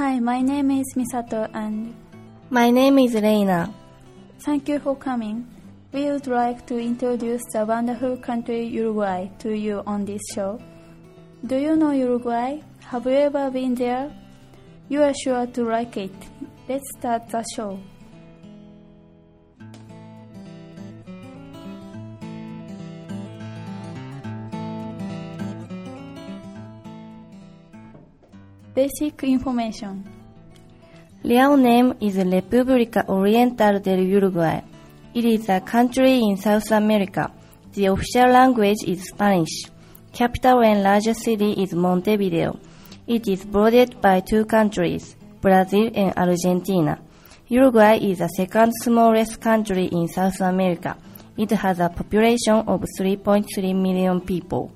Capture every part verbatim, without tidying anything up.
Hi, my name is Misato and My name is Reina. Thank you for coming. We would like to introduce the wonderful country Uruguay to you on this show. Do you know Uruguay? Have you ever been there? You are sure to like it. Let's start the show. Basic information. Real name is República Oriental del Uruguay. It is a country in South America. The official language is Spanish. Capital and largest city is Montevideo. It is bordered by two countries, Brazil and Argentina. Uruguay is the second smallest country in South America. It has a population of three point three million people.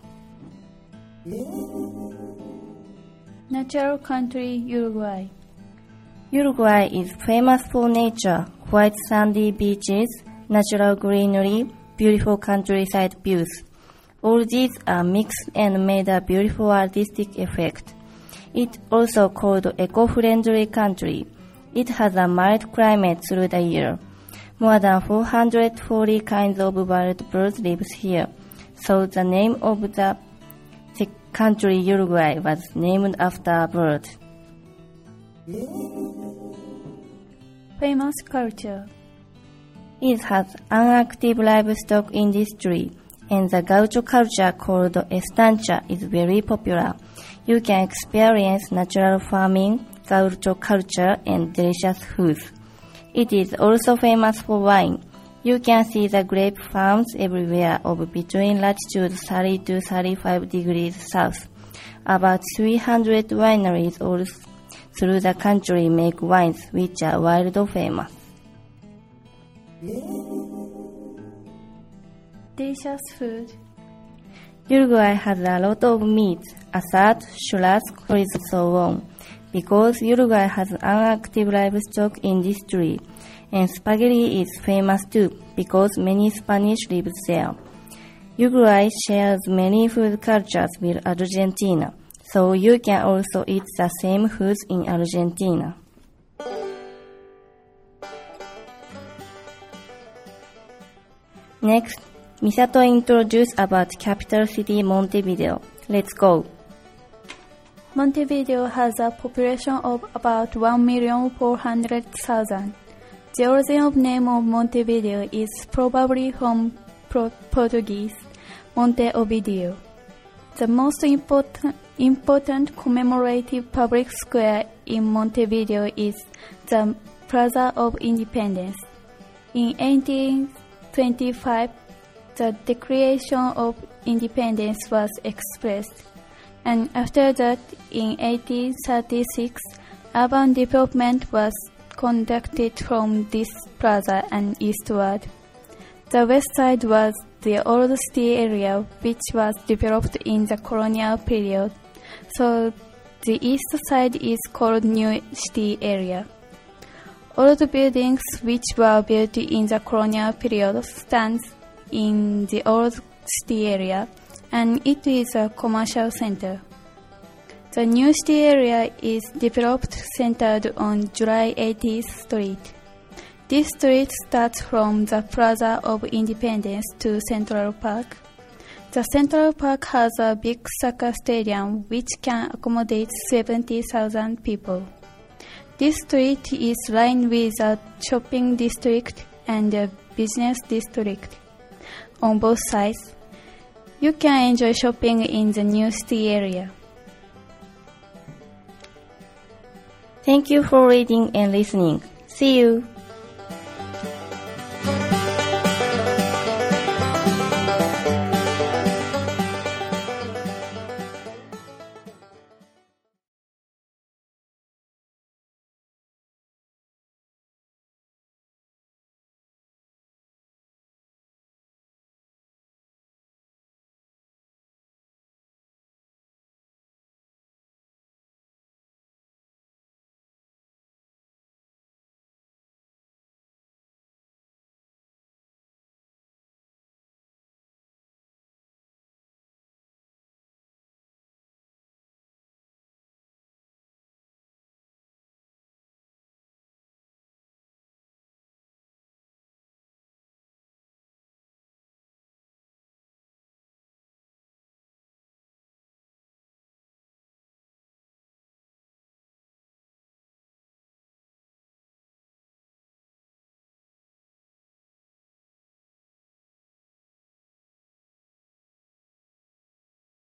Natural country Uruguay. Uruguay is famous for nature, white sandy beaches, natural greenery, beautiful countryside views. All these are mixed and made a beautiful artistic effect. It also called eco-friendly country. It has a mild climate through the year. More than four hundred forty kinds of wild birds live here. So the name of the country Uruguay was named after a bird. Famous culture. It has an active livestock industry, and the gaucho culture called estancia is very popular. You can experience natural farming, gaucho culture, and delicious foods. It is also famous for wine. You can see the grape farms everywhere of between latitude thirty to thirty-five degrees south. About three hundred wineries all through the country make wines which are world famous. Delicious food. Uruguay has a lot of meats, asado, churrasco, and so on. Because Uruguay has an active livestock industry, and spaghetti is famous too, because many Spanish live there. Uruguay shares many food cultures with Argentina, so you can also eat the same foods in Argentina. Next, Misato introduced about capital city Montevideo. Let's go. Montevideo has a population of about one million four hundred thousand. The origin of name of Montevideo is probably from Portuguese, Monte Ovidio. The most important, important commemorative public square in Montevideo is the Plaza of Independence. In eighteen twenty-five, the Declaration of Independence was expressed, and after that, in eighteen thirty-six, urban development was conducted from this plaza and eastward. The west side was the old city area, which was developed in the colonial period, so the east side is called New City area. Old buildings which were built in the colonial period stand in the old city area, and it is a commercial center. The new city area is developed centered on July eighteenth Street. This street starts from the Plaza of Independence to Central Park. The Central Park has a big soccer stadium which can accommodate seventy thousand people. This street is lined with a shopping district and a business district. On both sides, you can enjoy shopping in the new city area. Thank you for reading and listening. See you!